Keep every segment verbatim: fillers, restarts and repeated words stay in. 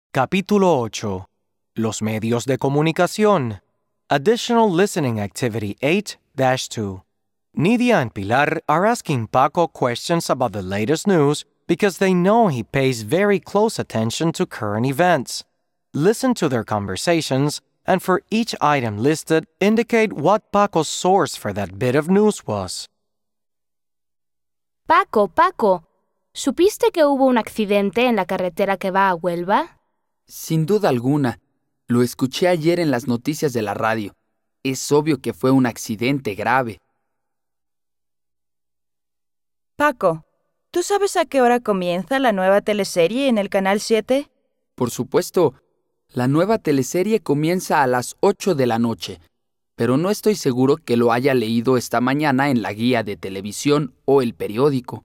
Capítulo ocho. Los medios de comunicación. Additional Listening Activity eight dash two. Nidia and Pilar are asking Paco questions about the latest news because they know he pays very close attention to current events. Listen to their conversations, and for each item listed, indicate what Paco's source for that bit of news was. Paco, Paco, ¿supiste que hubo un accidente en la carretera que va a Huelva? Sin duda alguna. Lo escuché ayer en las noticias de la radio. Es obvio que fue un accidente grave. Paco, ¿tú sabes a qué hora comienza la nueva teleserie en el Canal siete? Por supuesto, la nueva teleserie comienza a las ocho de la noche, pero no estoy seguro que lo haya leído esta mañana en la guía de televisión o el periódico.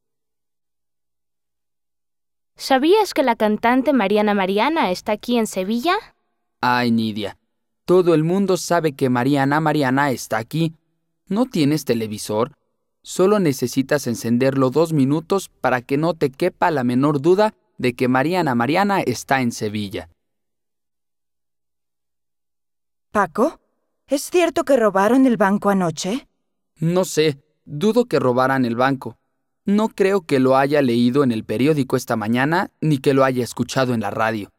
¿Sabías que la cantante Mariana Mariana está aquí en Sevilla? Ay, Nidia, todo el mundo sabe que Mariana Mariana está aquí. ¿No tienes televisor? Solo necesitas encenderlo dos minutos para que no te quepa la menor duda de que Mariana Mariana está en Sevilla. Paco, ¿es cierto que robaron el banco anoche? No sé, dudo que robaran el banco. No creo que lo haya leído en el periódico esta mañana ni que lo haya escuchado en la radio.